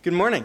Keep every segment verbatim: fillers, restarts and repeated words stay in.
Good morning.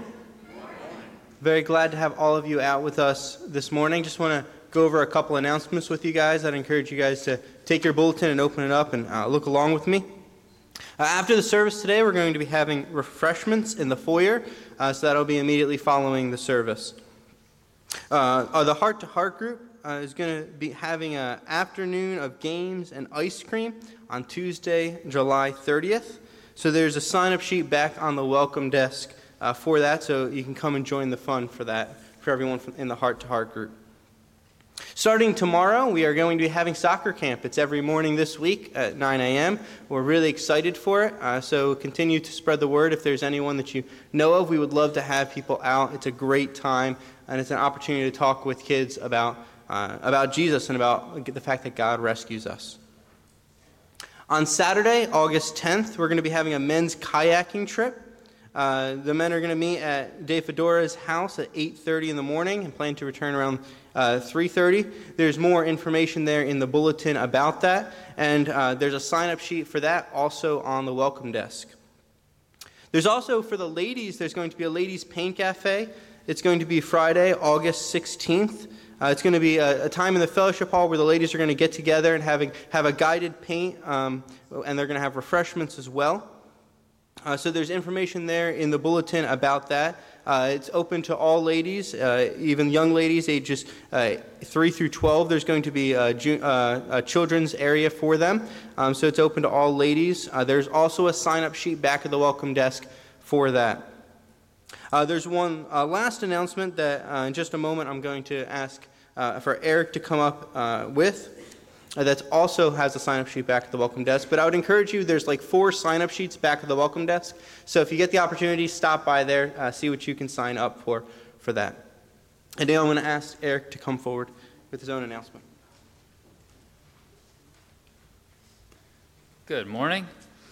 Very glad to have all of you out with us this morning. Just want to go over a couple announcements with you guys. I'd encourage you guys to take your bulletin and open it up and uh, look along with me. Uh, after the service today, we're going to be having refreshments in the foyer, uh, so that'll be immediately following the service. Uh, uh, the Heart to Heart group uh, is going to be having an afternoon of games and ice cream on Tuesday, July thirtieth. So there's a sign-up sheet back on the welcome desk uh, for that, so you can come and join the fun for that, for everyone from, in the Heart to Heart group. Starting tomorrow, we are going to be having soccer camp. It's every morning this week at nine a.m. We're really excited for it, uh, so continue to spread the word. If there's anyone that you know of, we would love to have people out. It's a great time, and it's an opportunity to talk with kids about, uh, about Jesus and about the fact that God rescues us. On Saturday, August tenth, we're going to be having a men's kayaking trip. Uh, the men are going to meet at Dave Fedora's house at eight thirty in the morning and plan to return around uh, three thirty. There's more information there in the bulletin about that, and uh, there's a sign-up sheet for that also on the welcome desk. There's also, for the ladies, there's going to be a ladies' paint cafe. It's going to be Friday, August sixteenth. Uh, it's going to be a, a time in the fellowship hall where the ladies are going to get together and having have a guided paint, um, and they're going to have refreshments as well. Uh, so there's information there in the bulletin about that. Uh, it's open to all ladies, uh, even young ladies ages uh, three through twelve. There's going to be a, ju- uh, a children's area for them, um, so it's open to all ladies. Uh, there's also a sign-up sheet back at the welcome desk for that. Uh, there's one uh, last announcement that uh, in just a moment I'm going to ask uh, for Eric to come up uh, with. Uh, that also has a sign-up sheet back at the welcome desk. But I would encourage you, there's like four sign-up sheets back at the welcome desk. So if you get the opportunity, stop by there, uh, see what you can sign up for for that. And now I'm going to ask Eric to come forward with his own announcement. Good morning.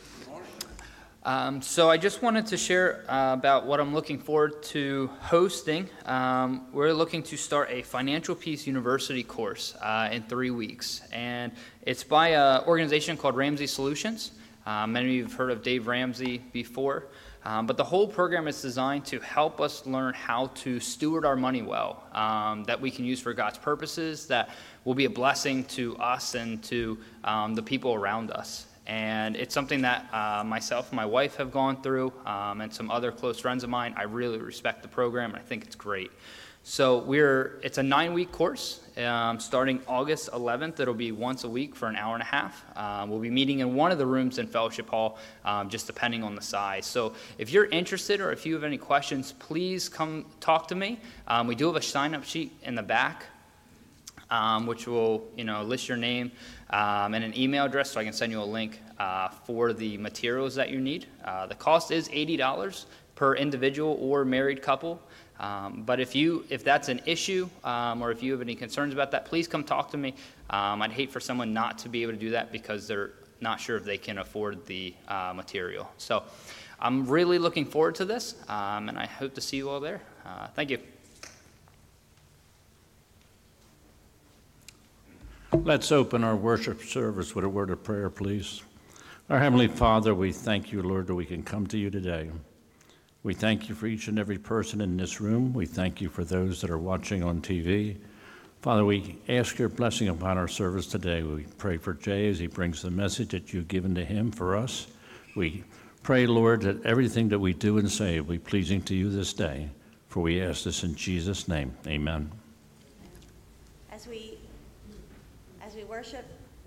Um, so I just wanted to share uh, about what I'm looking forward to hosting. Um, we're looking to start a Financial Peace University course uh, in three weeks. And it's by an organization called Ramsey Solutions. Uh, many of you have heard of Dave Ramsey before. Um, but the whole program is designed to help us learn how to steward our money well, um, that we can use for God's purposes, that will be a blessing to us and to um, the people around us. And it's something that uh, myself and my wife have gone through, um, and some other close friends of mine. I really respect the program, and I think it's great. So we're it's a nine-week course um, starting August eleventh. It'll be once a week for an hour and a half. Um, we'll be meeting in one of the rooms in Fellowship Hall, um, just depending on the size. So if you're interested or if you have any questions, please come talk to me. Um, we do have a sign-up sheet in the back, um, which will you know list your name um, and an email address, so I can send you a link uh, for the materials that you need. Uh, the cost is eighty dollars per individual or married couple. Um, but if you if that's an issue um, or if you have any concerns about that, please come talk to me. Um, I'd hate for someone not to be able to do that because they're not sure if they can afford the uh, material. So I'm really looking forward to this, um, and I hope to see you all there. Uh, thank you. Let's open our worship service with a word of prayer, please. Our Heavenly Father, we thank you, Lord, that we can come to you today. We thank you for each and every person in this room. We thank you for those that are watching on T V. Father, we ask your blessing upon our service today. We pray for Jay as he brings the message that you've given to him for us. We pray, Lord, that everything that we do and say will be pleasing to you this day. For we ask this in Jesus' name. Amen. As we As we worship,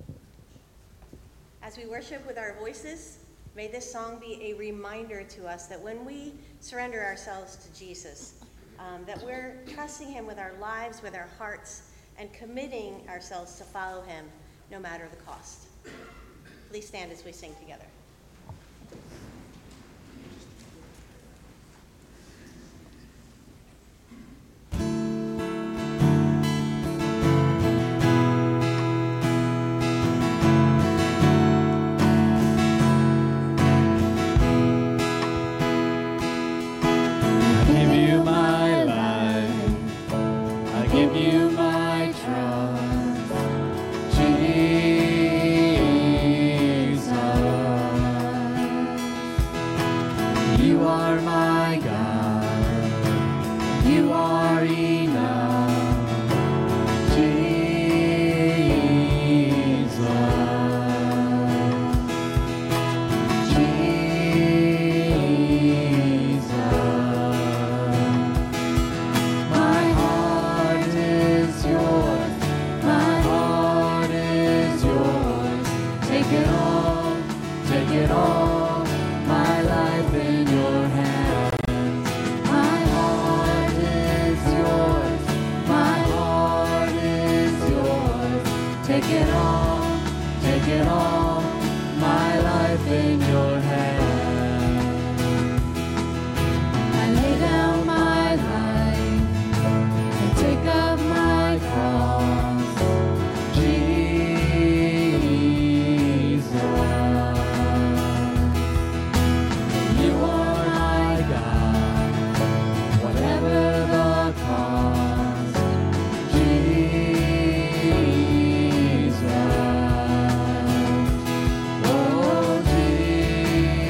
as we worship with our voices, may this song be a reminder to us that when we surrender ourselves to Jesus, um, that we're trusting him with our lives, with our hearts, and committing ourselves to follow him no matter the cost. Please stand as we sing together. Jesus. all, my life in your hands. My heart is yours, my heart is yours. Take it all, take it all, my life in your hands. I lay down my life and take up my cross, Jesus. You are my God, whatever the cost, Jesus. Oh, Jesus.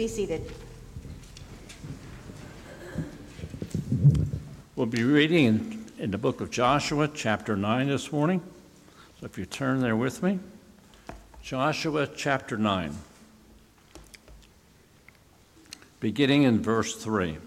be seated. We'll be reading in, in the book of Joshua, chapter nine this morning. So if you turn there with me, Joshua chapter nine, beginning in verse three.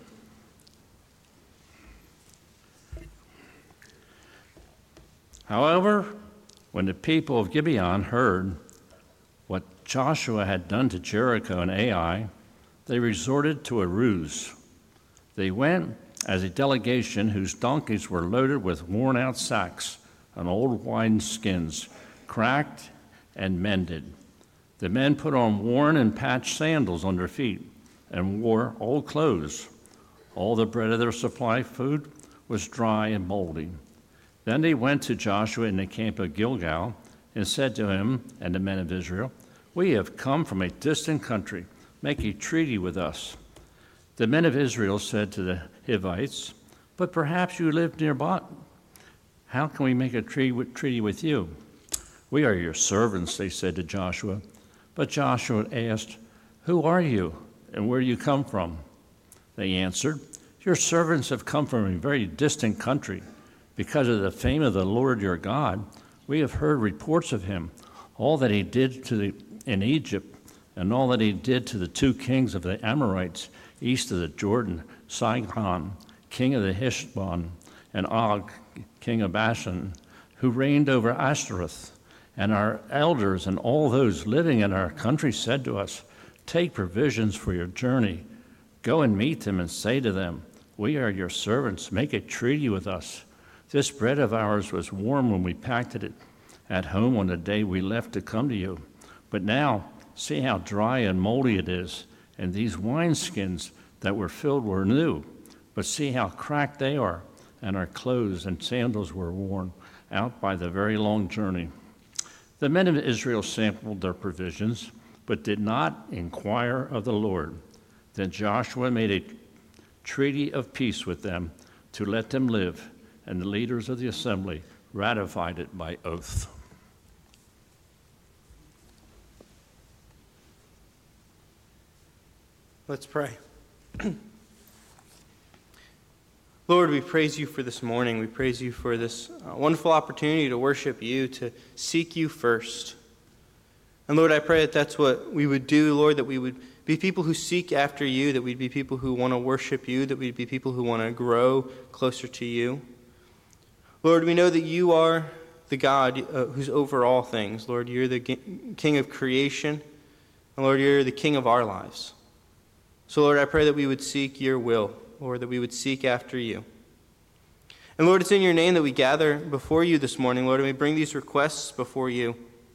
However, when the people of Gibeon heard what Joshua had done to Jericho and Ai, they resorted to a ruse. They went as a delegation whose donkeys were loaded with worn-out sacks and old wine skins, cracked and mended. The men put on worn and patched sandals on their feet and wore old clothes. All the bread of their supply food was dry and moldy. Then they went to Joshua in the camp of Gilgal and said to him and the men of Israel, "We have come from a distant country. Make a treaty with us." The men of Israel said to the Hivites, "But perhaps you live nearby. How can we make a treaty with you?" "We are your servants," they said to Joshua. But Joshua asked, "Who are you, and where do you come from?" They answered, "Your servants have come from a very distant country. Because of the fame of the Lord your God, we have heard reports of him, all that he did to the, in Egypt, and all that he did to the two kings of the Amorites east of the Jordan, Sihon, king of the Heshbon, and Og, king of Bashan, who reigned over Ashtaroth. And our elders and all those living in our country said to us, 'Take provisions for your journey. Go and meet them and say to them, "We are your servants. Make a treaty with us." This bread of ours was warm when we packed it at home on the day we left to come to you. But now, see how dry and moldy it is. And these wineskins that were filled were new. But see how cracked they are. And our clothes and sandals were worn out by the very long journey." The men of Israel sampled their provisions, but did not inquire of the Lord. Then Joshua made a treaty of peace with them to let them live, and the leaders of the assembly ratified it by oath. Let's pray. Lord, we praise you for this morning. We praise you for this uh, wonderful opportunity to worship you, to seek you first. And Lord, I pray that that's what we would do, Lord, that we would be people who seek after you, that we'd be people who want to worship you, that we'd be people who want to grow closer to you. Lord, we know that you are the God uh, who's over all things. Lord, you're the King of creation. And Lord, you're the King of our lives. So, Lord, I pray that we would seek your will, Lord, that we would seek after you. And, Lord, it's in your name that we gather before you this morning, Lord, and we bring these requests before you.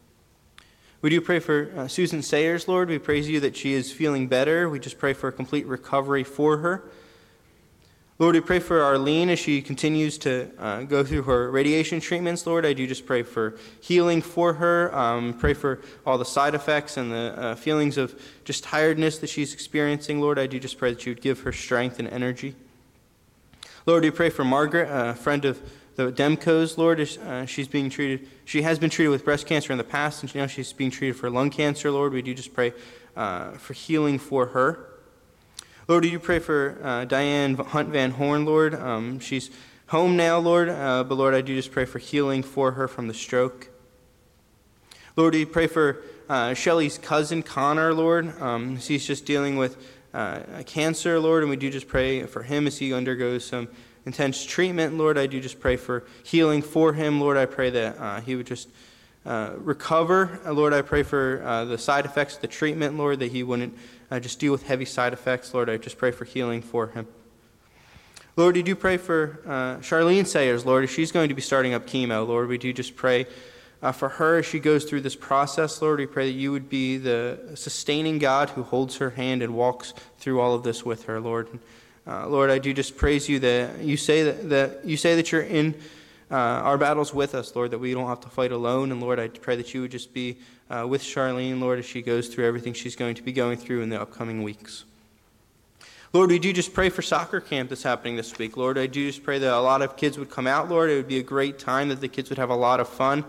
We do pray for uh, Susan Sayers, Lord. We praise you that she is feeling better. We just pray for a complete recovery for her. Lord, we pray for Arlene as she continues to uh, go through her radiation treatments, Lord. I do just pray for healing for her. Um, pray for all the side effects and the uh, feelings of just tiredness that she's experiencing, Lord. I do just pray that you would give her strength and energy. Lord, we pray for Margaret, a friend of the Demkos, Lord. Uh, she's being treated. She has been treated with breast cancer in the past, and now she's being treated for lung cancer, Lord. We do just pray uh, for healing for her. Lord, do you pray for uh, Diane Hunt Van Horn, Lord? Um, she's home now, Lord, uh, but Lord, I do just pray for healing for her from the stroke. Lord, do you pray for uh, Shelly's cousin, Connor, Lord? Um, he's just dealing with uh, cancer, Lord, and we do just pray for him as he undergoes some intense treatment, Lord. I do just pray for healing for him, Lord. I pray that uh, he would just uh, recover. Uh, Lord, I pray for uh, the side effects of the treatment, Lord, that he wouldn't Uh, just deal with heavy side effects. Lord, I just pray for healing for him. Lord, we do pray for uh, Charlene Sayers, Lord, as she's going to be starting up chemo. Lord, we do just pray uh, for her as she goes through this process. Lord, we pray that you would be the sustaining God who holds her hand and walks through all of this with her, Lord. Uh, Lord, I do just praise you that you say that, that you say that you're in uh, our battles with us, Lord, that we don't have to fight alone. And Lord, I pray that you would just be Uh, with Charlene, Lord, as she goes through everything she's going to be going through in the upcoming weeks. Lord, we do just pray for soccer camp that's happening this week. Lord, I do just pray that a lot of kids would come out, Lord. It would be a great time, that the kids would have a lot of fun.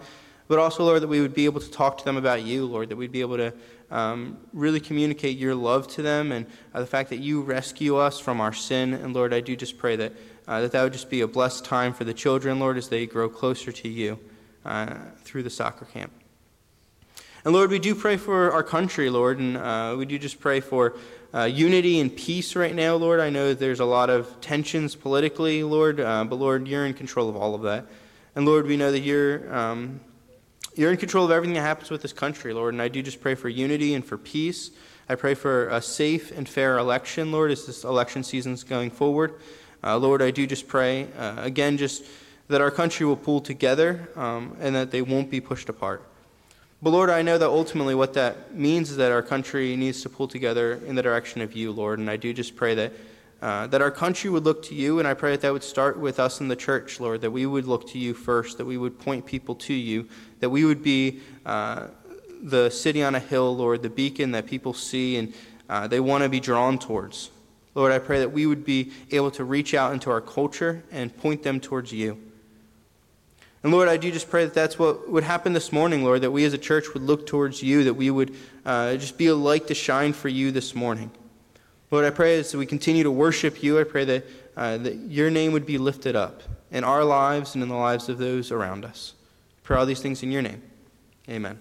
but also, Lord, that we would be able to talk to them about you, Lord, that we'd be able to um, really communicate your love to them and uh, the fact that you rescue us from our sin. And Lord, I do just pray that uh, that, that would just be a blessed time for the children, Lord, as they grow closer to you uh, through the soccer camp. And Lord, we do pray for our country, Lord, and uh, we do just pray for uh, unity and peace right now, Lord. I know that there's a lot of tensions politically, Lord, uh, but Lord, you're in control of all of that. And Lord, we know that you're um, you're in control of everything that happens with this country, Lord, and I do just pray for unity and for peace. I pray for a safe and fair election, Lord, as this election season's going forward. Uh, Lord, I do just pray, uh, again, just that our country will pull together um, and that they won't be pushed apart. But Lord, I know that ultimately what that means is that our country needs to pull together in the direction of you, Lord. And I do just pray that uh, that our country would look to you, and I pray that that would start with us in the church, Lord, that we would look to you first, that we would point people to you, that we would be uh, the city on a hill, Lord, the beacon that people see and uh, they want to be drawn towards. Lord, I pray that we would be able to reach out into our culture and point them towards you. And Lord, I do just pray that that's what would happen this morning, Lord, that we as a church would look towards you, that we would uh, just be a light to shine for you this morning. Lord, I pray as we continue to worship you, I pray that, uh, that your name would be lifted up in our lives and in the lives of those around us. I pray all these things in your name. Amen.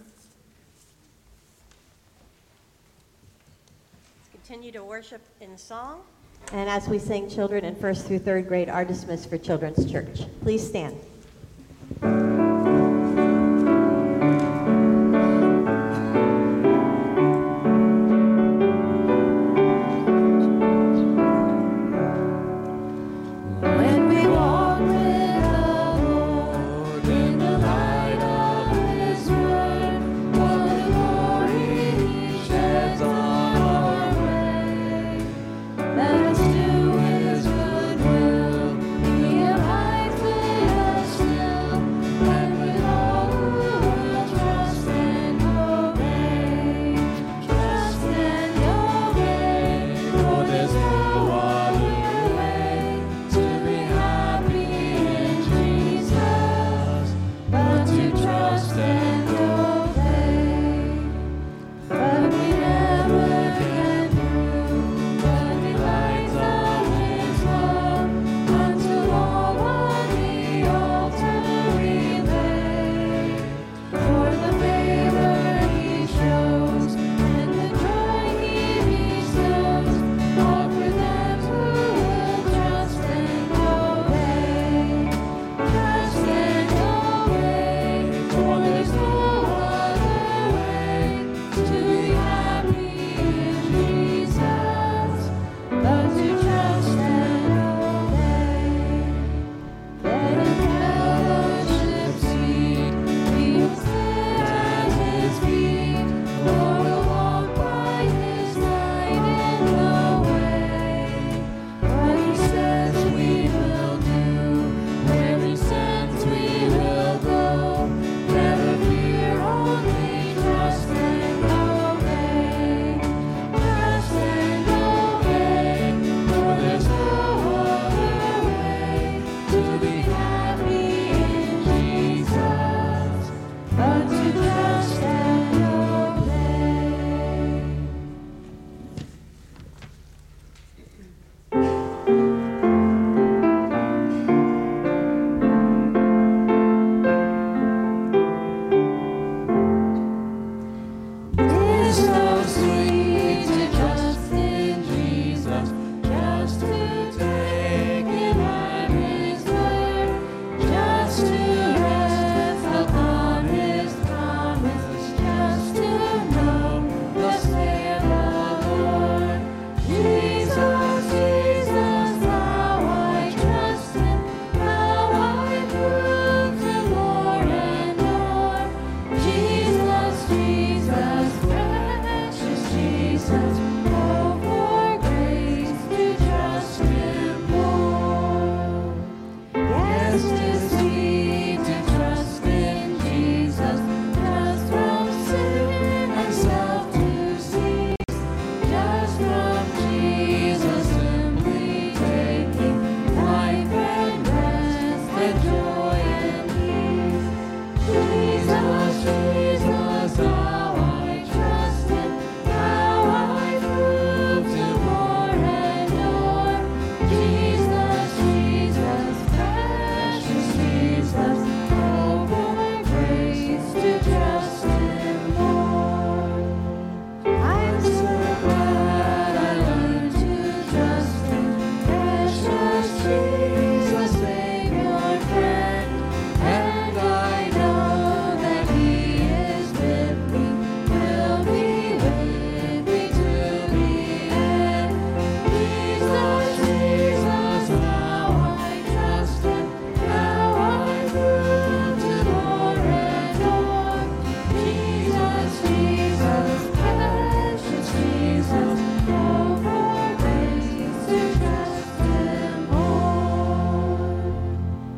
Let's continue to worship in song. And as we sing, children in first through third grade are dismissed for Children's Church. Please stand. Let us do His good will. He abides with us.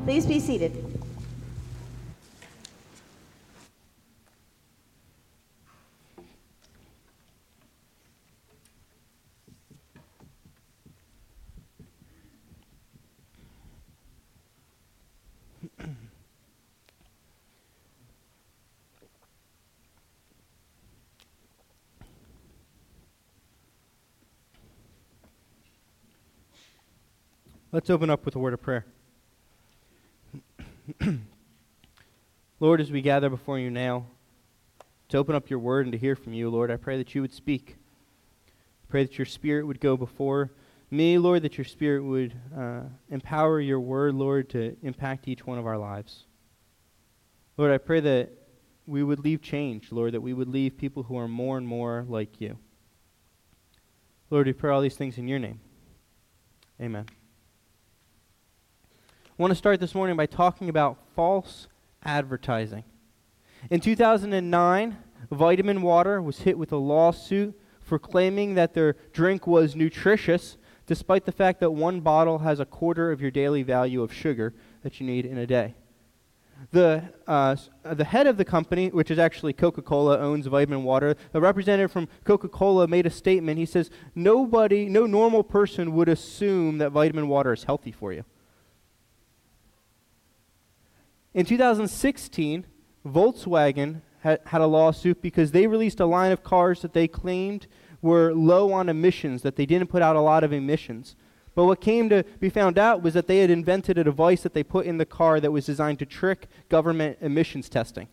Please be seated. Let's open up with a word of prayer. Lord, as we gather before you now to open up your word and to hear from you, Lord, I pray that you would speak. I pray that your spirit would go before me, Lord, that your spirit would uh, empower your word, Lord, to impact each one of our lives. Lord, I pray that we would leave changed, Lord, that we would leave people who are more and more like you. Lord, we pray all these things in your name. Amen. I want to start this morning by talking about false advertising. In two thousand nine, Vitamin Water was hit with a lawsuit for claiming that their drink was nutritious, despite the fact that one bottle has a quarter of your daily value of sugar that you need in a day. The uh, the head of the company, which is actually Coca-Cola, owns Vitamin Water. The representative from Coca-Cola made a statement. He says, nobody, no normal person would assume that Vitamin Water is healthy for you. In two thousand sixteen, Volkswagen had, had a lawsuit because they released a line of cars that they claimed were low on emissions, that they didn't put out a lot of emissions. But what came to be found out was that they had invented a device that they put in the car that was designed to trick government emissions testing.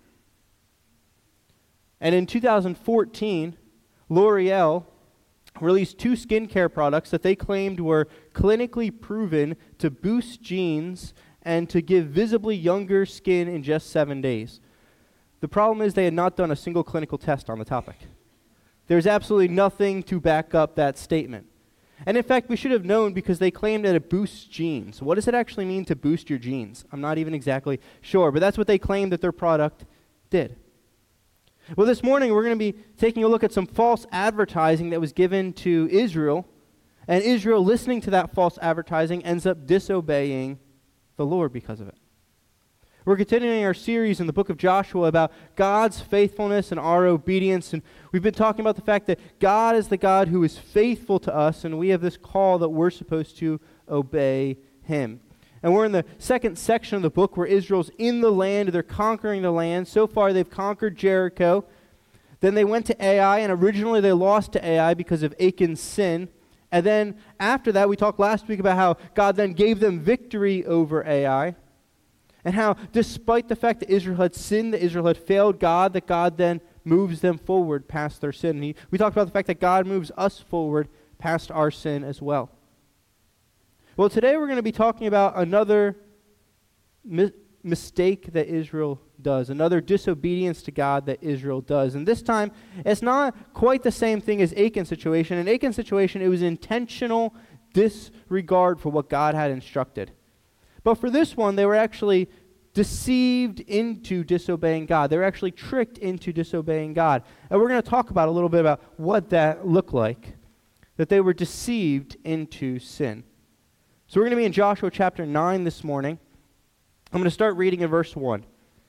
And in two thousand fourteen, L'Oreal released two skincare products that they claimed were clinically proven to boost genes and to give visibly younger skin in just seven days. The problem is they had not done a single clinical test on the topic. There's absolutely nothing to back up that statement. And in fact, we should have known because they claimed that it boosts genes. What does it actually mean to boost your genes? I'm not even exactly sure, but that's what they claimed that their product did. Well, this morning we're going to be taking a look at some false advertising that was given to Israel, and Israel, listening to that false advertising, ends up disobeying the Lord because of it. We're continuing our series in the book of Joshua about God's faithfulness and our obedience, and we've been talking about the fact that God is the God who is faithful to us, and we have this call that we're supposed to obey him. And we're in the second section of the book where Israel's in the land, they're conquering the land. So far they've conquered Jericho. Then they went to Ai, and originally they lost to Ai because of Achan's sin. And then after that, we talked last week about how God then gave them victory over Ai. And how despite the fact that Israel had sinned, that Israel had failed God, that God then moves them forward past their sin. And he, we talked about the fact that God moves us forward past our sin as well. Well, today we're going to be talking about another mi- mistake that Israel does, another disobedience to God that Israel does. And this time, it's not quite the same thing as Achan's situation. In Achan's situation, it was intentional disregard for what God had instructed. But for this one, they were actually deceived into disobeying God. They were actually tricked into disobeying God. And we're going to talk about a little bit about what that looked like, that they were deceived into sin. So we're going to be in Joshua chapter nine this morning. I'm going to start reading in verse one.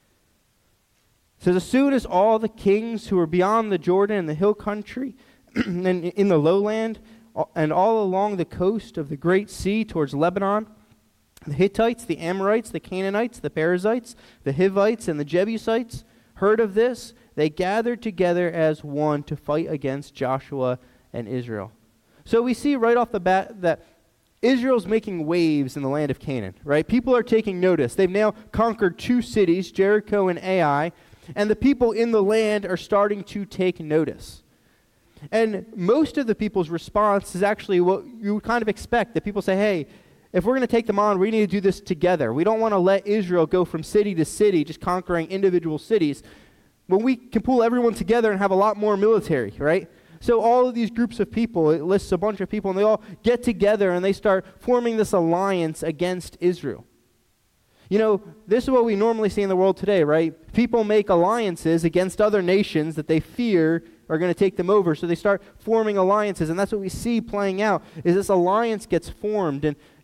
It says, as soon as all the kings who were beyond the Jordan and the hill country and in the lowland and all along the coast of the great sea towards Lebanon, the Hittites, the Amorites, the Canaanites, the Perizzites, the Hivites, and the Jebusites heard of this, they gathered together as one to fight against Joshua and Israel. So we see right off the bat that Israel's making waves in the land of Canaan, right? People are taking notice. They've now conquered two cities, Jericho and Ai, and the people in the land are starting to take notice. And most of the people's response is actually what you would kind of expect, that people say, hey, if we're going to take them on, we need to do this together. We don't want to let Israel go from city to city, just conquering individual cities, when we can pull everyone together and have a lot more military, right? So all of these groups of people, it lists a bunch of people, and they all get together and they start forming this alliance against Israel. You know, this is what we normally see in the world today, right? People make alliances against other nations that they fear are going to take them over, so they start forming alliances, and that's what we see playing out, is this alliance gets formed, and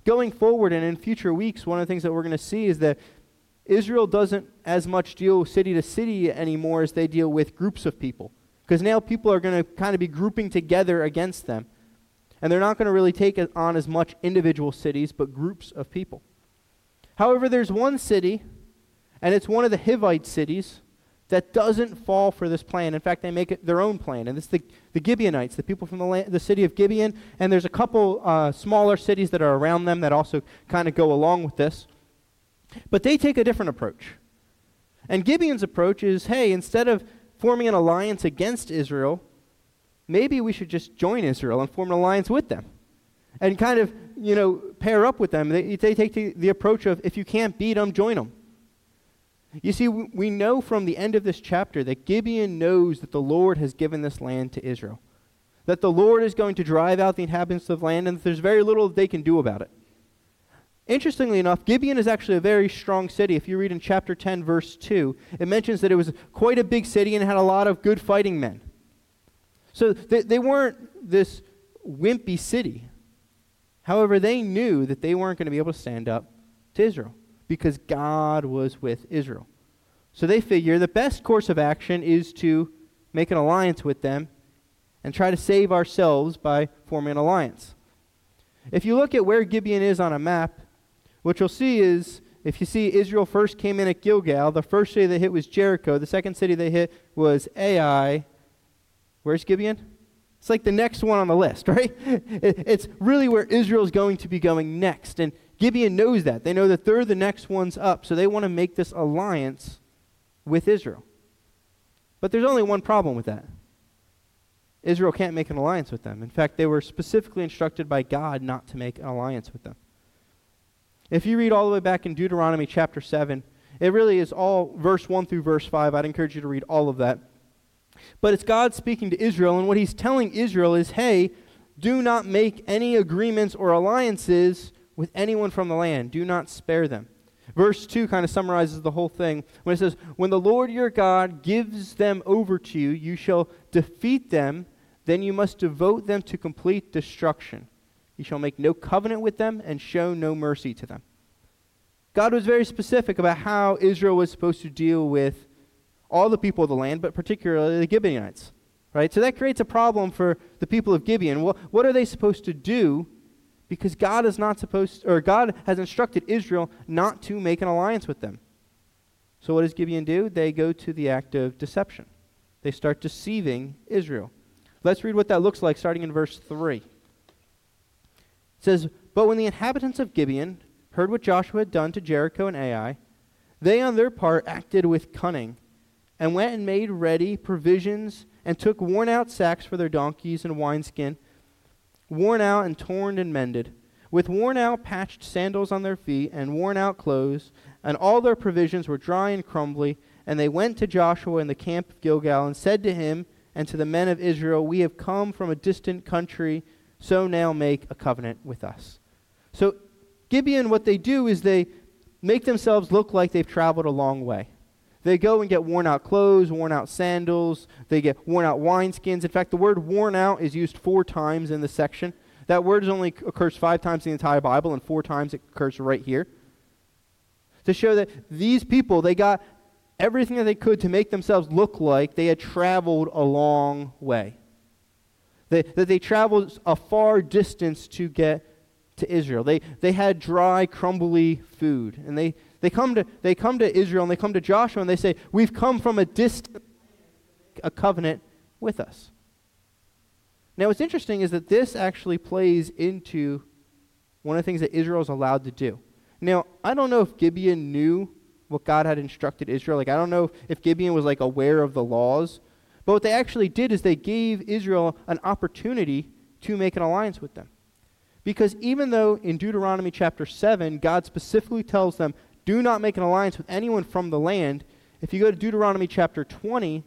going forward and in future weeks, one of the things that we're going to see is that Israel doesn't as much deal city to city anymore as they deal with groups of people. Because now people are going to kind of be grouping together against them. And they're not going to really take on as much individual cities, but groups of people. However, there's one city, and it's one of the Hivite cities, that doesn't fall for this plan. In fact, they make it their own plan. And it's the, the Gibeonites, the people from the, land, the city of Gibeon. And there's a couple uh, smaller cities that are around them that also kind of go along with this. But they take a different approach. And Gibeon's approach is, hey, instead of forming an alliance against Israel, maybe we should just join Israel and form an alliance with them. And kind of, you know, pair up with them. They, they take the, the approach of, if you can't beat them, join them. You see, we, we know from the end of this chapter that Gibeon knows that the Lord has given this land to Israel. That the Lord is going to drive out the inhabitants of the land, and that there's very little they can do about it. Interestingly enough, Gibeon is actually a very strong city. If you read in chapter ten, verse two, it mentions that it was quite a big city and had a lot of good fighting men. So they, they weren't this wimpy city. However, they knew that they weren't going to be able to stand up to Israel because God was with Israel. So they figure the best course of action is to make an alliance with them and try to save ourselves by forming an alliance. If you look at where Gibeon is on a map, what you'll see is, if you see Israel first came in at Gilgal, the first city they hit was Jericho, the second city they hit was Ai. Where's Gibeon? It's like the next one on the list, right? It's really where Israel's going to be going next. And Gibeon knows that. They know that they're the next ones up, so they want to make this alliance with Israel. But there's only one problem with that. Israel can't make an alliance with them. In fact, they were specifically instructed by God not to make an alliance with them. If you read all the way back in Deuteronomy chapter seven, it really is all verse one through verse five. I'd encourage you to read all of that. But it's God speaking to Israel, and what he's telling Israel is, hey, do not make any agreements or alliances with anyone from the land. Do not spare them. Verse two kind of summarizes the whole thing when it says, when the Lord your God gives them over to you, you shall defeat them, then you must devote them to complete destruction. You shall make no covenant with them and show no mercy to them. God was very specific about how Israel was supposed to deal with all the people of the land, but particularly the Gibeonites. Right? So that creates a problem for the people of Gibeon. Well, what are they supposed to do? Because God is not supposed, or God has instructed Israel not to make an alliance with them. So what does Gibeon do? They go to the act of deception. They start deceiving Israel. Let's read what that looks like, starting in verse three. It says, but when the inhabitants of Gibeon heard what Joshua had done to Jericho and Ai, they on their part acted with cunning, and went and made ready provisions, and took worn-out sacks for their donkeys and wineskin, worn out and torn and mended, with worn-out patched sandals on their feet, and worn-out clothes, and all their provisions were dry and crumbly. And they went to Joshua in the camp of Gilgal, and said to him and to the men of Israel, we have come from a distant country, so now make a covenant with us. So Gibeon, what they do is they make themselves look like they've traveled a long way. They go and get worn-out clothes, worn-out sandals. They get worn-out wineskins. In fact, the word worn out is used four times in the section. That word only occurs five times in the entire Bible, and four times it occurs right here. To show that these people, they got everything that they could to make themselves look like they had traveled a long way. They, that they traveled a far distance to get to Israel. They, they had dry, crumbly food. And they... They come to they come to Israel and they come to Joshua and they say, we've come from a distant a covenant with us. Now what's interesting is that this actually plays into one of the things that Israel is allowed to do. Now, I don't know if Gibeon knew what God had instructed Israel. Like, I don't know if Gibeon was like aware of the laws. But what they actually did is they gave Israel an opportunity to make an alliance with them. Because even though in Deuteronomy chapter seven, God specifically tells them, do not make an alliance with anyone from the land. If you go to Deuteronomy chapter twenty,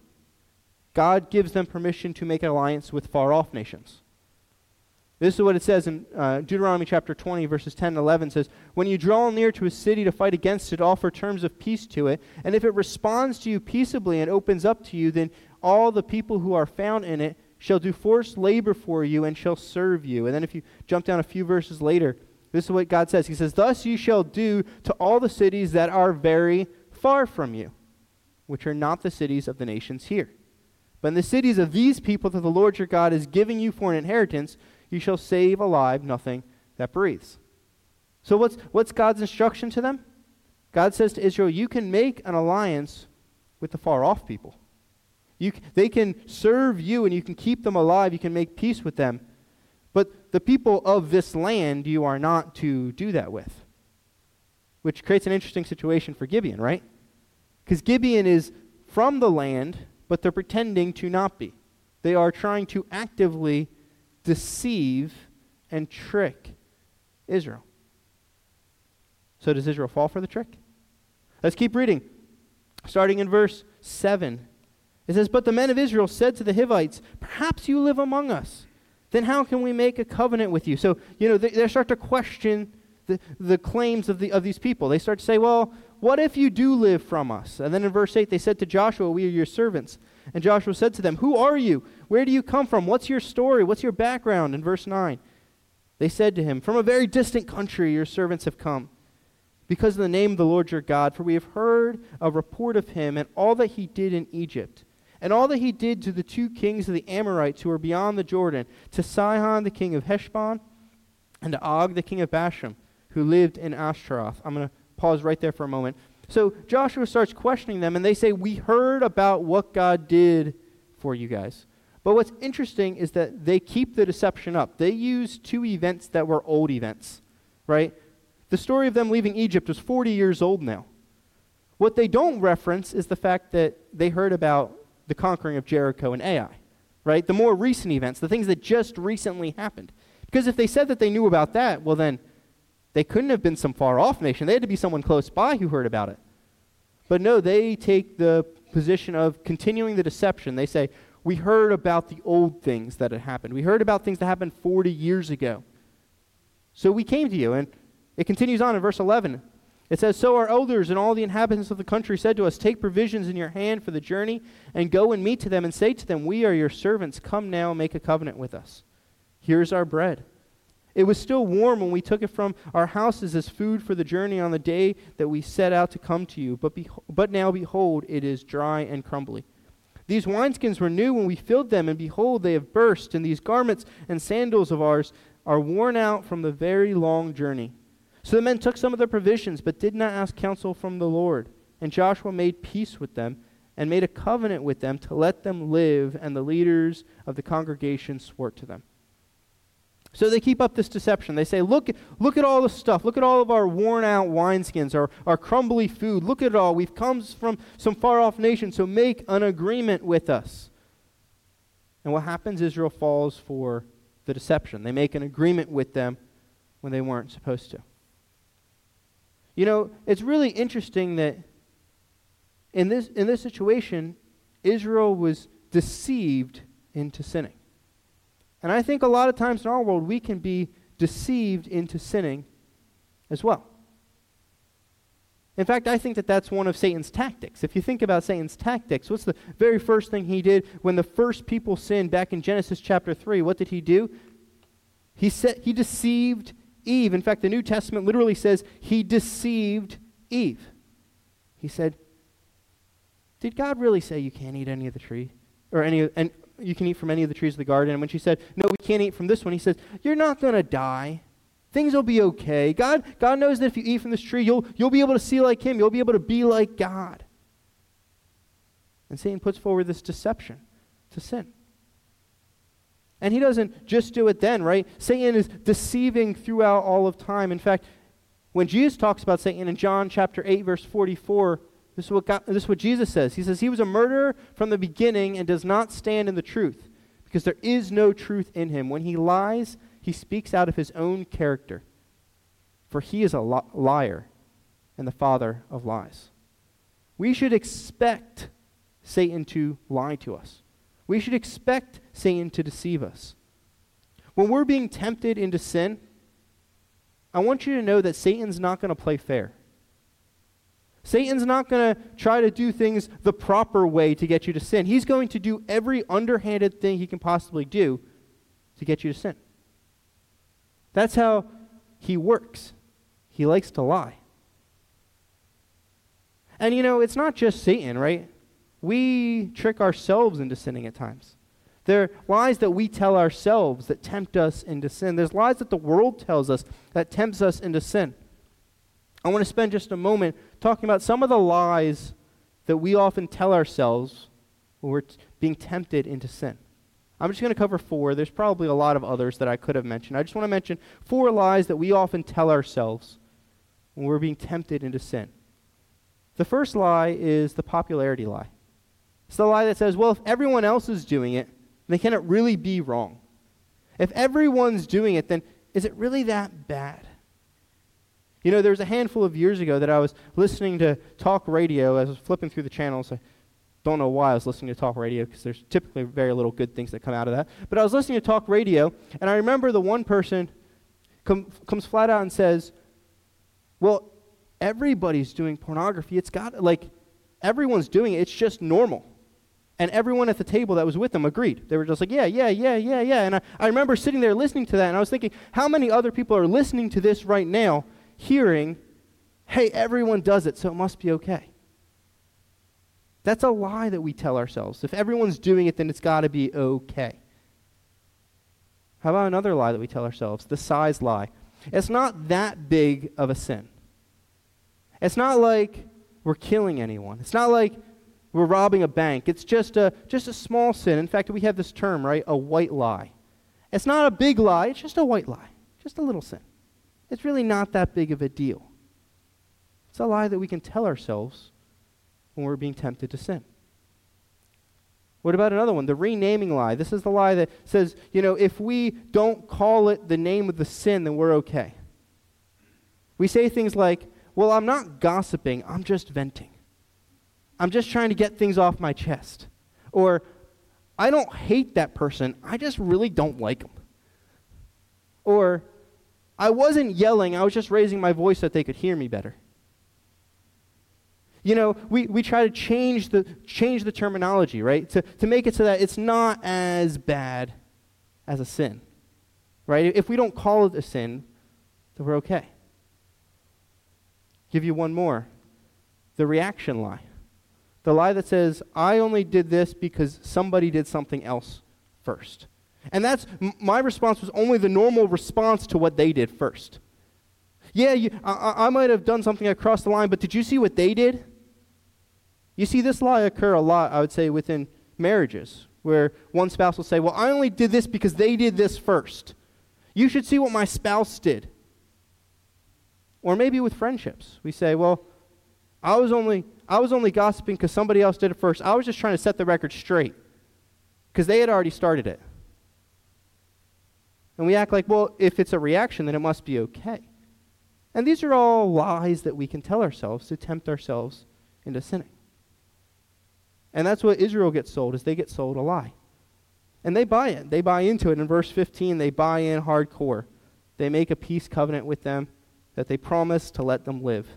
God gives them permission to make an alliance with far-off nations. This is what it says in uh, Deuteronomy chapter twenty, verses ten and eleven. It says, when you draw near to a city to fight against it, offer terms of peace to it. And if it responds to you peaceably and opens up to you, then all the people who are found in it shall do forced labor for you and shall serve you. And then if you jump down a few verses later, This is what God says. He says, thus you shall do to all the cities that are very far from you, which are not the cities of the nations here. But in the cities of these people that the Lord your God is giving you for an inheritance, you shall save alive nothing that breathes. So what's, what's God's instruction to them? God says to Israel, you can make an alliance with the far-off people. You, they can serve you and you can keep them alive. You can make peace with them. But the people of this land you are not to do that with. Which creates an interesting situation for Gibeon, right? Because Gibeon is from the land, but they're pretending to not be. They are trying to actively deceive and trick Israel. So does Israel fall for the trick? Let's keep reading. Starting in verse seven. It says, but the men of Israel said to the Hivites, perhaps you live among us. Then how can we make a covenant with you? So, you know, they, they start to question the, the claims of, the, of these people. They start to say, well, what if you do live from us? And then in verse eight, they said to Joshua, we are your servants. And Joshua said to them, who are you? Where do you come from? What's your story? What's your background? In verse nine, they said to him, from a very distant country your servants have come, because of the name of the Lord your God, for we have heard a report of him and all that he did in Egypt, and all that he did to the two kings of the Amorites who were beyond the Jordan, to Sihon the king of Heshbon, and to Og the king of Bashan, who lived in Ashtaroth. I'm going to pause right there for a moment. So Joshua starts questioning them, and they say, we heard about what God did for you guys. But what's interesting is that they keep the deception up. They use two events that were old events, right? The story of them leaving Egypt was forty years old now. What they don't reference is the fact that they heard about the conquering of Jericho and Ai, right? The more recent events, the things that just recently happened. Because if they said that they knew about that, well then, they couldn't have been some far-off nation. They had to be someone close by who heard about it. But no, they take the position of continuing the deception. They say, we heard about the old things that had happened. We heard about things that happened forty years ago. So we came to you. And it continues on in verse eleven. It says, so our elders and all the inhabitants of the country said to us, take provisions in your hand for the journey, and go and meet to them, and say to them, we are your servants. Come now and make a covenant with us. Here's our bread. It was still warm when we took it from our houses as food for the journey on the day that we set out to come to you. But, beho- but now, behold, it is dry and crumbly. These wineskins were new when we filled them, and behold, they have burst, and these garments and sandals of ours are worn out from the very long journey. So the men took some of their provisions, but did not ask counsel from the Lord. And Joshua made peace with them, and made a covenant with them to let them live, and the leaders of the congregation swore to them. So they keep up this deception. They say, look, look at all the stuff. Look at all of our worn-out wineskins, our, our crumbly food. Look at it all. We've come from some far-off nation, so make an agreement with us. And what happens? Israel falls for the deception. They make an agreement with them when they weren't supposed to. You know, it's really interesting that in this in this situation, Israel was deceived into sinning. And I think a lot of times in our world, we can be deceived into sinning as well. In fact, I think that that's one of Satan's tactics. If you think about Satan's tactics, what's the very first thing he did when the first people sinned back in Genesis chapter three? What did he do? He said he deceived Eve. In fact, the New Testament literally says he deceived Eve. He said, did God really say you can't eat any of the tree? Or any and you can eat from any of the trees of the garden? And when she said, no, we can't eat from this one, he says, you're not going to die. Things will be okay. God, God knows that if you eat from this tree, you'll, you'll be able to see like him. You'll be able to be like God. And Satan puts forward this deception to sin. And he doesn't just do it then, right? Satan is deceiving throughout all of time. In fact, when Jesus talks about Satan in John chapter eight, verse forty-four, this is what God, this is what Jesus says. He says, he was a murderer from the beginning and does not stand in the truth, because there is no truth in him. When he lies, he speaks out of his own character, for he is a li- liar and the father of lies. We should expect Satan to lie to us. We should expect Satan to deceive us. When we're being tempted into sin, I want you to know that Satan's not going to play fair. Satan's not going to try to do things the proper way to get you to sin. He's going to do every underhanded thing he can possibly do to get you to sin. That's how he works. He likes to lie. And you know, it's not just Satan, right? We trick ourselves into sinning at times. There are lies that we tell ourselves that tempt us into sin. There's lies that the world tells us that tempts us into sin. I want to spend just a moment talking about some of the lies that we often tell ourselves when we're t- being tempted into sin. I'm just going to cover four. There's probably a lot of others that I could have mentioned. I just want to mention four lies that we often tell ourselves when we're being tempted into sin. The first lie is the popularity lie. It's the lie that says, well, if everyone else is doing it, then can it really be wrong? If everyone's doing it, then is it really that bad? You know, there was a handful of years ago that I was listening to talk radio as I was flipping through the channels. I don't know why I was listening to talk radio, because there's typically very little good things that come out of that. But I was listening to talk radio, and I remember the one person com- comes flat out and says, well, everybody's doing pornography. It's got, like, everyone's doing it. It's just normal. And everyone at the table that was with them agreed. They were just like, yeah, yeah, yeah, yeah, yeah. And I, I remember sitting there listening to that, and I was thinking, how many other people are listening to this right now, hearing, hey, everyone does it, so it must be okay. That's a lie that we tell ourselves. If everyone's doing it, then it's got to be okay. How about another lie that we tell ourselves? The size lie. It's not that big of a sin. It's not like we're killing anyone. It's not like we're robbing a bank. It's just a just a small sin. In fact, we have this term, right? A white lie. It's not a big lie. It's just a white lie. Just a little sin. It's really not that big of a deal. It's a lie that we can tell ourselves when we're being tempted to sin. What about another one? The renaming lie. This is the lie that says, you know, if we don't call it the name of the sin, then we're okay. We say things like, well, I'm not gossiping, I'm just venting. I'm just trying to get things off my chest. Or, I don't hate that person, I just really don't like them. Or, I wasn't yelling, I was just raising my voice so that they could hear me better. You know, we, we try to change the change the terminology, right? To, to make it so that it's not as bad as a sin, right? If we don't call it a sin, then we're okay. Give you one more. The reaction lie. The lie that says, I only did this because somebody did something else first. And that's, m- my response was only the normal response to what they did first. Yeah, you, I, I might have done something across the line, but did you see what they did? You see this lie occur a lot, I would say, within marriages, where one spouse will say, well, I only did this because they did this first. You should see what my spouse did. Or maybe with friendships. We say, well, I was only I was only gossiping because somebody else did it first. I was just trying to set the record straight because they had already started it. And we act like, well, if it's a reaction, then it must be okay. And these are all lies that we can tell ourselves to tempt ourselves into sinning. And that's what Israel gets sold, is they get sold a lie. And they buy it. They buy into it. In verse fifteen, they buy in hardcore. They make a peace covenant with them that they promise to let them live.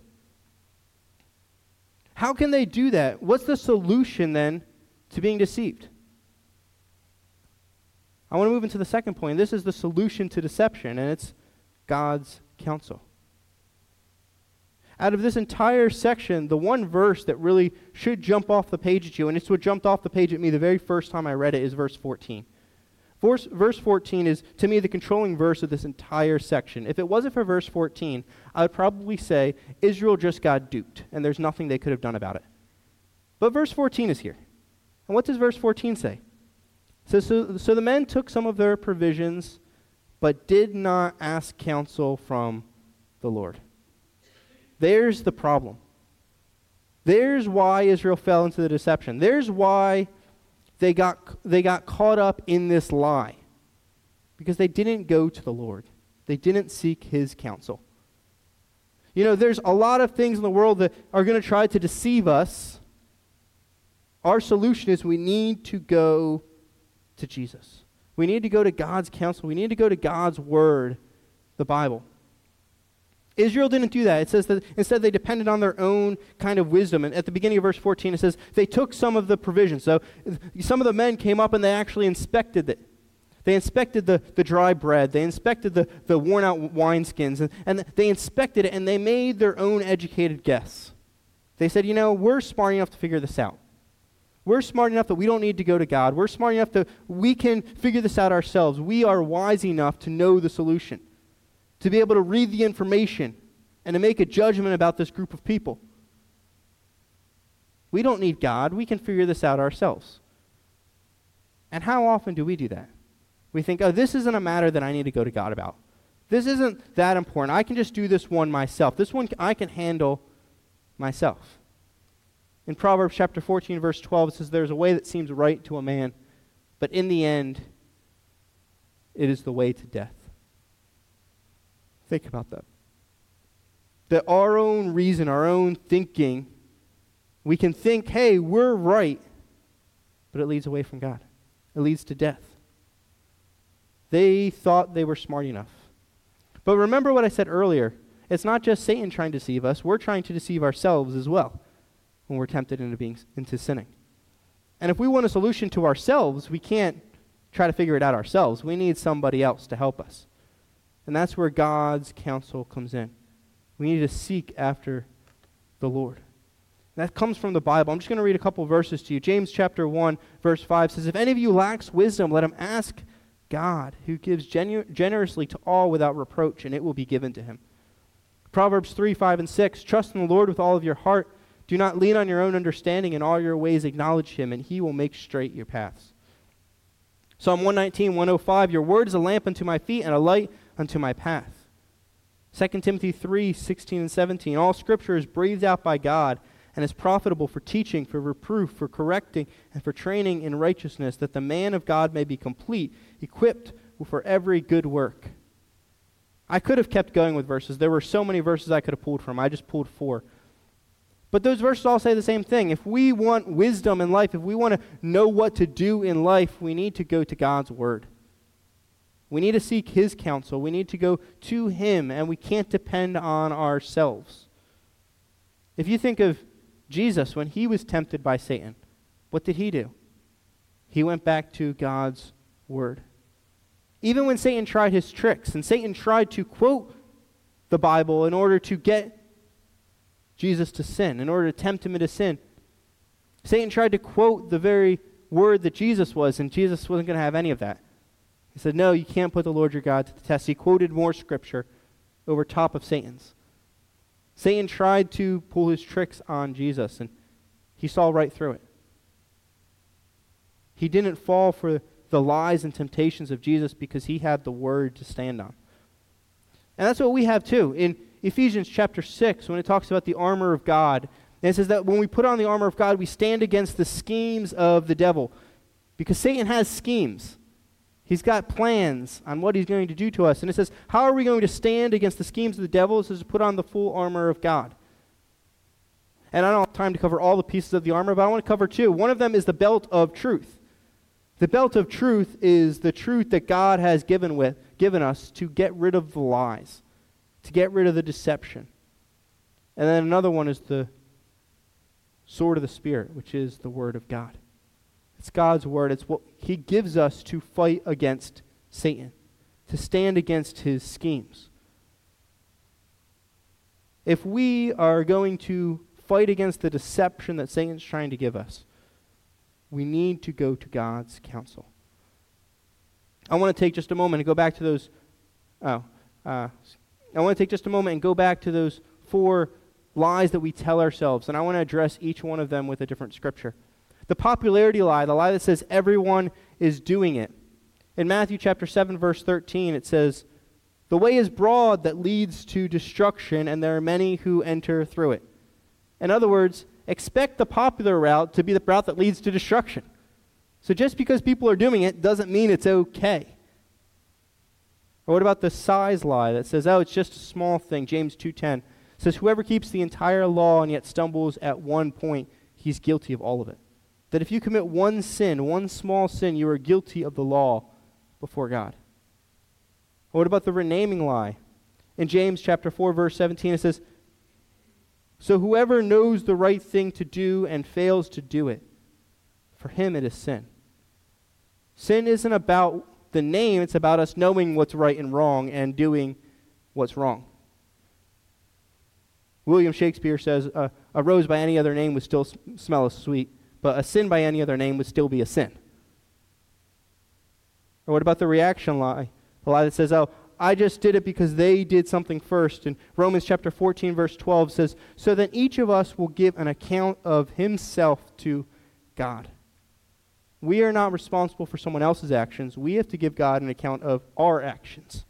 How can they do that? What's the solution then to being deceived? I want to move into the second point. This is the solution to deception, and it's God's counsel. Out of this entire section, the one verse that really should jump off the page at you, and it's what jumped off the page at me the very first time I read it, is verse fourteen. Verse, verse fourteen is, to me, the controlling verse of this entire section. If it wasn't for verse fourteen, I would probably say Israel just got duped, and there's nothing they could have done about it. But verse fourteen is here. And what does verse fourteen say? It says, so, so the men took some of their provisions, but did not ask counsel from the Lord. There's the problem. There's why Israel fell into the deception. There's why They got, they got caught up in this lie because they didn't go to the Lord. They didn't seek his counsel. You know, there's a lot of things in the world that are going to try to deceive us. Our solution is we need to go to Jesus. We need to go to God's counsel. We need to go to God's word, the Bible. Israel didn't do that. It says that instead they depended on their own kind of wisdom. And at the beginning of verse fourteen, it says they took some of the provisions. So some of the men came up and they actually inspected it. They inspected the, the dry bread. They inspected the, the worn-out wineskins. And, and they inspected it, and they made their own educated guess. They said, you know, we're smart enough to figure this out. We're smart enough that we don't need to go to God. We're smart enough that we can figure this out ourselves. We are wise enough to know the solution, to be able to read the information, and to make a judgment about this group of people. We don't need God. We can figure this out ourselves. And how often do we do that? We think, oh, this isn't a matter that I need to go to God about. This isn't that important. I can just do this one myself. This one I can handle myself. In Proverbs chapter fourteen, verse twelve, it says, there's a way that seems right to a man, but in the end, it is the way to death. Think about that. That our own reason, our own thinking, we can think, hey, we're right, but it leads away from God. It leads to death. They thought they were smart enough. But remember what I said earlier. It's not just Satan trying to deceive us. We're trying to deceive ourselves as well when we're tempted into being into sinning. And if we want a solution to ourselves, we can't try to figure it out ourselves. We need somebody else to help us. And that's where God's counsel comes in. We need to seek after the Lord. That comes from the Bible. I'm just going to read a couple verses to you. James chapter one, verse five says, if any of you lacks wisdom, let him ask God, who gives genu- generously to all without reproach, and it will be given to him. Proverbs three, five, and six, trust in the Lord with all of your heart. Do not lean on your own understanding. In all your ways acknowledge him, and he will make straight your paths. Psalm one nineteen, one oh five, your word is a lamp unto my feet and a light unto my path. Second Timothy three, sixteen and seventeen, all scripture is breathed out by God and is profitable for teaching, for reproof, for correcting, and for training in righteousness, that the man of God may be complete, equipped for every good work. I could have kept going with verses. There were so many verses I could have pulled from. I just pulled four. But those verses all say the same thing. If we want wisdom in life, if we want to know what to do in life, we need to go to God's word. We need to seek his counsel. We need to go to him, and we can't depend on ourselves. If you think of Jesus, when he was tempted by Satan, what did he do? He went back to God's word. Even when Satan tried his tricks, and Satan tried to quote the Bible in order to get Jesus to sin, in order to tempt him into sin, Satan tried to quote the very word that Jesus was, and Jesus wasn't going to have any of that. He said, no, you can't put the Lord your God to the test. He quoted more scripture over top of Satan's. Satan tried to pull his tricks on Jesus, and he saw right through it. He didn't fall for the lies and temptations of Jesus because he had the word to stand on. And that's what we have too. In Ephesians chapter six, when it talks about the armor of God, and it says that when we put on the armor of God, we stand against the schemes of the devil. Because Satan has schemes. He's got plans on what he's going to do to us. And it says, how are we going to stand against the schemes of the devil? It says to put on the full armor of God. And I don't have time to cover all the pieces of the armor, but I want to cover two. One of them is the belt of truth. The belt of truth is the truth that God has given with, given us to get rid of the lies, to get rid of the deception. And then another one is the sword of the Spirit, which is the word of God. It's God's word. It's what he gives us to fight against Satan, to stand against his schemes. If we are going to fight against the deception that Satan's trying to give us, we need to go to God's counsel. I want to take just a moment and go back to those, oh, uh, I want to take just a moment and go back to those four lies that we tell ourselves, and I want to address each one of them with a different scripture. The popularity lie, the lie that says everyone is doing it. In Matthew chapter seven, verse thirteen, it says, the way is broad that leads to destruction, and there are many who enter through it. In other words, expect the popular route to be the route that leads to destruction. So just because people are doing it doesn't mean it's okay. Or what about the size lie that says, oh, it's just a small thing? James two ten says, whoever keeps the entire law and yet stumbles at one point, he's guilty of all of it. That if you commit one sin, one small sin, you are guilty of the law before God. Or what about the renaming lie? In James chapter four, verse seventeen, it says, so whoever knows the right thing to do and fails to do it, for him it is sin. Sin isn't about the name. It's about us knowing what's right and wrong and doing what's wrong. William Shakespeare says, uh, a rose by any other name would still s- smell as sweet, but a sin by any other name would still be a sin. Or what about the reaction lie? The lie that says, oh, I just did it because they did something first. And Romans chapter fourteen, verse twelve says, so that each of us will give an account of himself to God. We are not responsible for someone else's actions. We have to give God an account of our actions.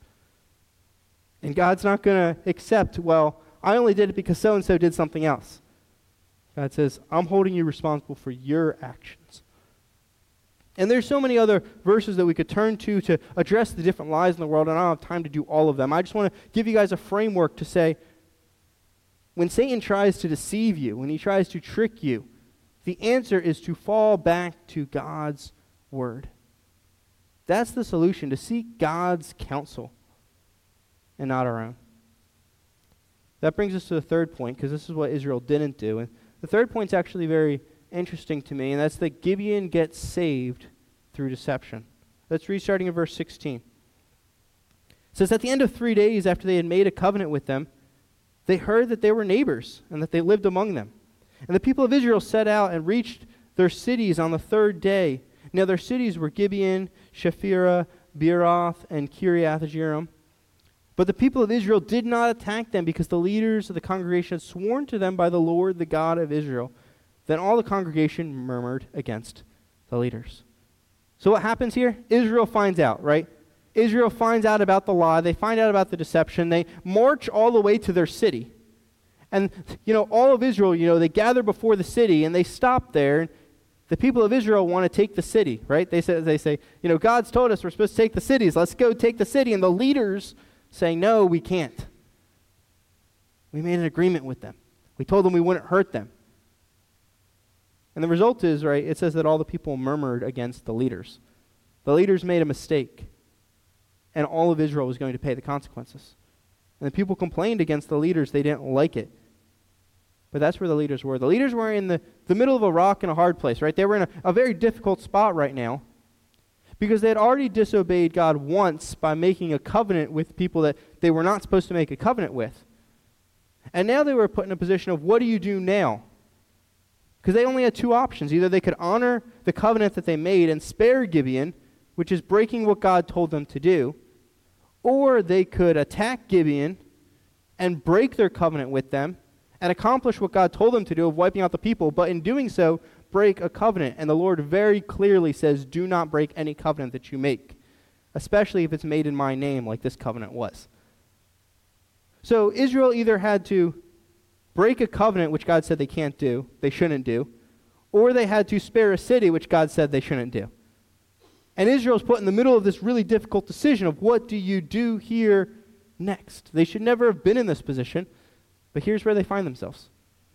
And God's not going to accept, well, I only did it because so-and-so did something else. God says, I'm holding you responsible for your actions. And there's so many other verses that we could turn to to address the different lies in the world, and I don't have time to do all of them. I just want to give you guys a framework to say, when Satan tries to deceive you, when he tries to trick you, the answer is to fall back to God's word. That's the solution, to seek God's counsel and not our own. That brings us to the third point, because this is what Israel didn't do. And the third point's actually very interesting to me, and that's that Gibeon gets saved through deception. Let's read starting in verse sixteen. It says, at the end of three days after they had made a covenant with them, they heard that they were neighbors and that they lived among them. And the people of Israel set out and reached their cities on the third day. Now their cities were Gibeon, Shephirah, Beeroth, and Kiriath-jearim. But the people of Israel did not attack them because the leaders of the congregation had sworn to them by the Lord, the God of Israel. Then all the congregation murmured against the leaders. So what happens here? Israel finds out, right? Israel finds out about the lie. They find out about the deception. They march all the way to their city. And, you know, all of Israel, you know, they gather before the city and they stop there. The people of Israel want to take the city, right? They say, they say, you know, God's told us we're supposed to take the cities. Let's go take the city. And the leaders say, no, we can't. We made an agreement with them. We told them we wouldn't hurt them. And the result is, right, it says that all the people murmured against the leaders. The leaders made a mistake, and all of Israel was going to pay the consequences. And the people complained against the leaders. They didn't like it. But that's where the leaders were. The leaders were in the, the middle of a rock and a hard place, right? They were in a, a very difficult spot right now because they had already disobeyed God once by making a covenant with people that they were not supposed to make a covenant with. And now they were put in a position of, what do you do now? Because they only had two options. Either they could honor the covenant that they made and spare Gibeon, which is breaking what God told them to do, or they could attack Gibeon and break their covenant with them and accomplish what God told them to do of wiping out the people, but in doing so, break a covenant. And the Lord very clearly says, do not break any covenant that you make, especially if it's made in my name like this covenant was. So Israel either had to break a covenant, which God said they can't do, they shouldn't do, or they had to spare a city, which God said they shouldn't do. And Israel's put in the middle of this really difficult decision of what do you do here next? They should never have been in this position, but here's where they find themselves.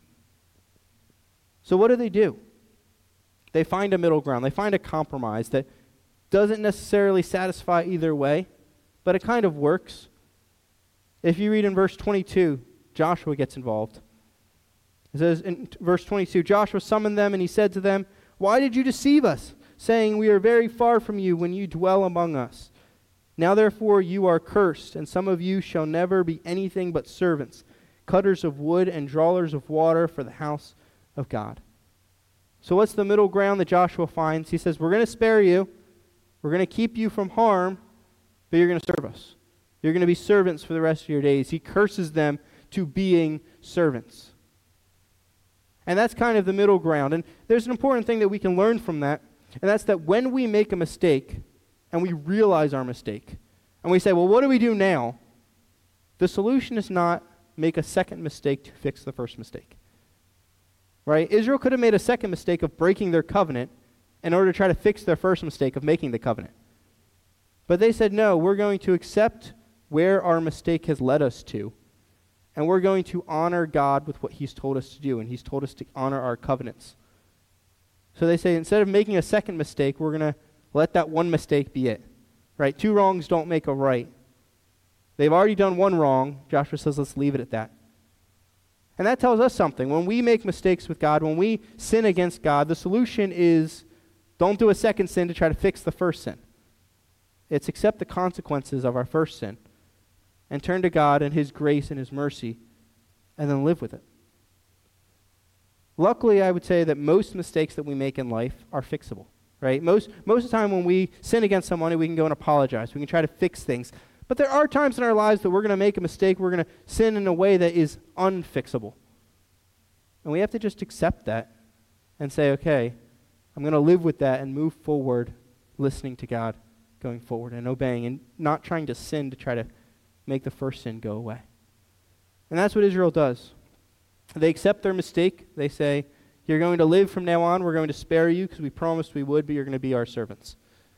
So what do they do? They find a middle ground. They find a compromise that doesn't necessarily satisfy either way, but it kind of works. If you read in verse twenty-two, Joshua gets involved. It says in verse twenty-two, Joshua summoned them and he said to them, why did you deceive us, saying, we are very far from you when you dwell among us? Now therefore you are cursed, and some of you shall never be anything but servants, cutters of wood and drawers of water for the house of God. So what's the middle ground that Joshua finds? He says, we're going to spare you, we're going to keep you from harm, but you're going to serve us. You're going to be servants for the rest of your days. He curses them to being servants. And that's kind of the middle ground. And there's an important thing that we can learn from that, and that's that when we make a mistake and we realize our mistake, and we say, well, what do we do now? The solution is not make a second mistake to fix the first mistake. Right? Israel could have made a second mistake of breaking their covenant in order to try to fix their first mistake of making the covenant. But they said, no, we're going to accept where our mistake has led us to, and we're going to honor God with what he's told us to do, and he's told us to honor our covenants. So they say, instead of making a second mistake, we're going to let that one mistake be it. Right? Two wrongs don't make a right. They've already done one wrong. Joshua says, let's leave it at that. And that tells us something. When we make mistakes with God, when we sin against God, the solution is don't do a second sin to try to fix the first sin. It's accept the consequences of our first sin and turn to God and his grace and his mercy and then live with it. Luckily, I would say that most mistakes that we make in life are fixable, right? Most, most of the time when we sin against someone, we can go and apologize. We can try to fix things. But there are times in our lives that we're going to make a mistake. We're going to sin in a way that is unfixable. And we have to just accept that and say, okay, I'm going to live with that and move forward, listening to God going forward and obeying and not trying to sin to try to make the first sin go away. And that's what Israel does. They accept their mistake. They say, you're going to live from now on. We're going to spare you because we promised we would, but you're going to be our servants.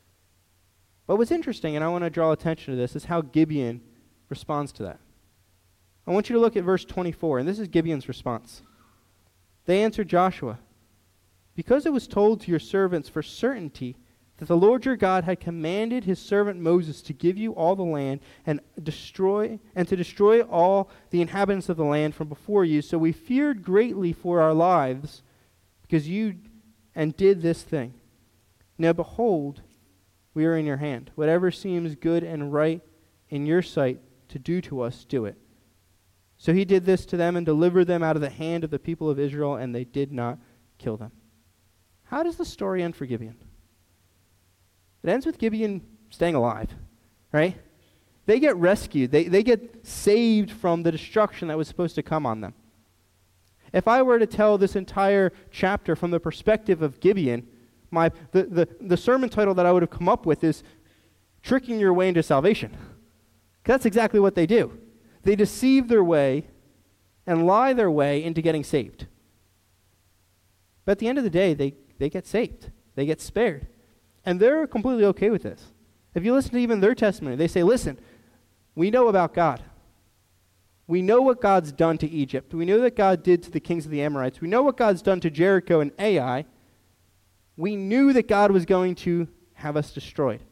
But what's interesting, and I want to draw attention to this, is how Gibeon responds to that. I want you to look at verse twenty-four, and this is Gibeon's response. They answered Joshua, because it was told to your servants for certainty that the Lord your God had commanded his servant Moses to give you all the land and destroy and to destroy all the inhabitants of the land from before you, so we feared greatly for our lives because you and did this thing. Now behold, we are in your hand. Whatever seems good and right in your sight to do to us, do it. So he did this to them and delivered them out of the hand of the people of Israel, and they did not kill them. How does the story end for Gibeon? It ends with Gibeon staying alive, right? They get rescued. They, they get saved from the destruction that was supposed to come on them. If I were to tell this entire chapter from the perspective of Gibeon, my the, the, the sermon title that I would have come up with is Tricking Your Way into Salvation. That's exactly what they do. They deceive their way and lie their way into getting saved. But at the end of the day, they, they get saved. They get spared. And they're completely okay with this. If you listen to even their testimony, they say, listen, we know about God. We know what God's done to Egypt. We know that God did to the kings of the Amorites. We know what God's done to Jericho and Ai. We knew that God was going to have us destroyed.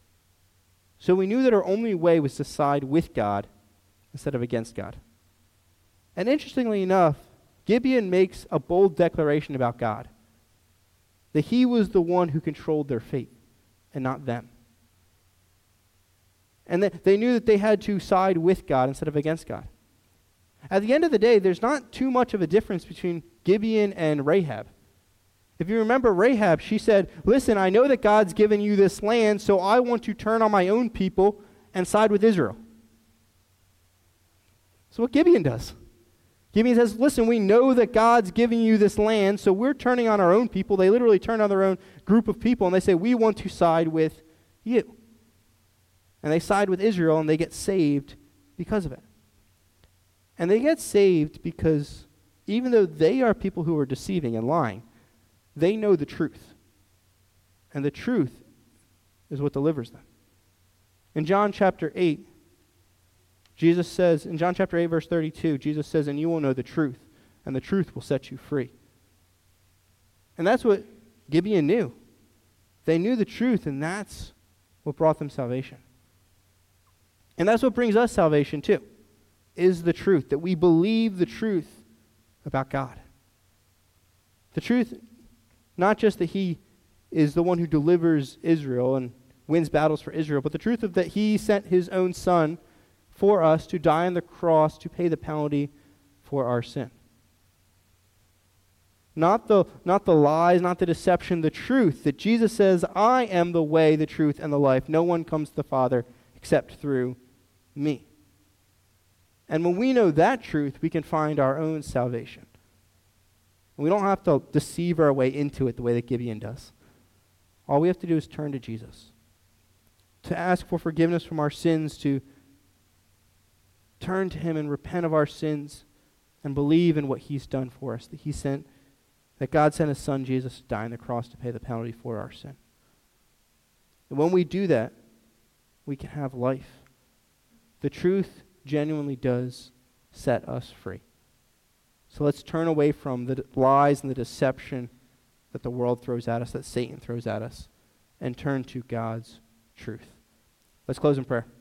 So we knew that our only way was to side with God instead of against God. And interestingly enough, Gibeon makes a bold declaration about God, that he was the one who controlled their fate and not them. And that they knew that they had to side with God instead of against God. At the end of the day, there's not too much of a difference between Gibeon and Rahab. If you remember Rahab, she said, listen, I know that God's given you this land, so I want to turn on my own people and side with Israel. So what Gibeon does. Gibeon says, listen, we know that God's giving you this land, so we're turning on our own people. They literally turn on their own group of people, and they say, we want to side with you. And they side with Israel, and they get saved because of it. And they get saved because even though they are people who are deceiving and lying, they know the truth. And the truth is what delivers them. In John chapter eight, Jesus says, in John chapter eight, verse thirty-two, Jesus says, and you will know the truth, and the truth will set you free. And that's what Gibeon knew. They knew the truth, and that's what brought them salvation. And that's what brings us salvation too, is the truth, that we believe the truth about God. The truth, not just that he is the one who delivers Israel and wins battles for Israel, but the truth of that he sent his own son for us to die on the cross to pay the penalty for our sin. Not the, not the lies, not the deception, the truth that Jesus says, I am the way, the truth, and the life. No one comes to the Father except through me. And when we know that truth, we can find our own salvation. We don't have to deceive our way into it the way that Gibeon does. All we have to do is turn to Jesus, to ask for forgiveness from our sins, to turn to him and repent of our sins and believe in what he's done for us, that he sent, that God sent his son Jesus to die on the cross to pay the penalty for our sin. And when we do that, we can have life. The truth genuinely does set us free. So let's turn away from the lies and the deception that the world throws at us, that Satan throws at us, and turn to God's truth. Let's close in prayer.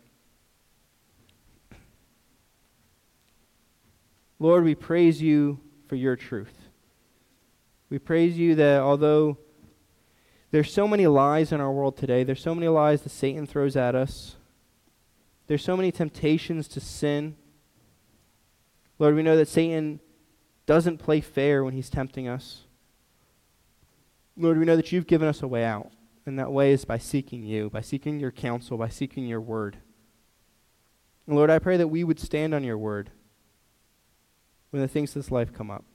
Lord, we praise you for your truth. We praise you that although There's so many lies in our world today. There's so many lies that Satan throws at us. There's so many temptations to sin. Lord, we know that Satan doesn't play fair when he's tempting us. Lord, we know that you've given us a way out, and that way is by seeking you, by seeking your counsel, by seeking your word. And Lord, I pray that we would stand on your word when the things of this life come up.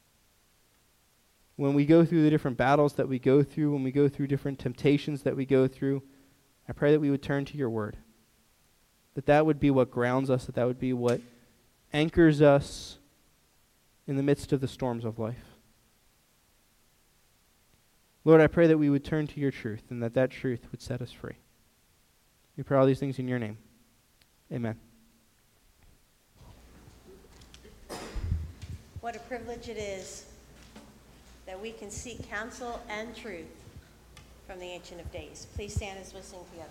When we go through the different battles that we go through, when we go through different temptations that we go through, I pray that we would turn to your word. That that would be what grounds us, that that would be what anchors us in the midst of the storms of life. Lord, I pray that we would turn to your truth and that that truth would set us free. We pray all these things in your name. Amen. What a privilege it is that we can seek counsel and truth from the Ancient of Days. Please stand as we sing together.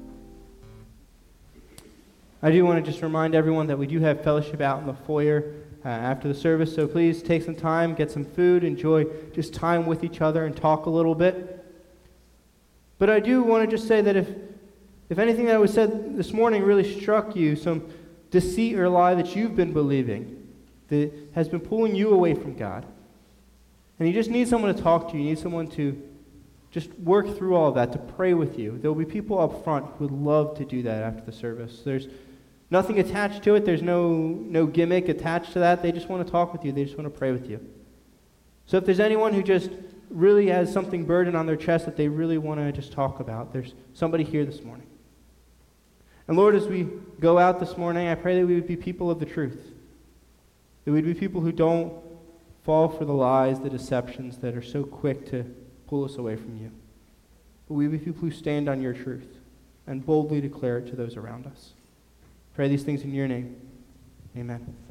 I do want to just remind everyone that we do have fellowship out in the foyer uh, after the service. So please take some time, get some food, enjoy just time with each other and talk a little bit. But I do want to just say that if, if anything that was said this morning really struck you, some deceit or lie that you've been believing that has been pulling you away from God, and you just need someone to talk to you, you need someone to just work through all of that, to pray with you. There will be people up front who would love to do that after the service. There's nothing attached to it. There's no, no gimmick attached to that. They just want to talk with you. They just want to pray with you. So if there's anyone who just really has something burdened on their chest that they really want to just talk about, there's somebody here this morning. And Lord, as we go out this morning, I pray that we would be people of the truth. That we'd be people who don't fall for the lies, the deceptions that are so quick to pull us away from you. But we be people who stand on your truth and boldly declare it to those around us. Pray these things in your name. Amen.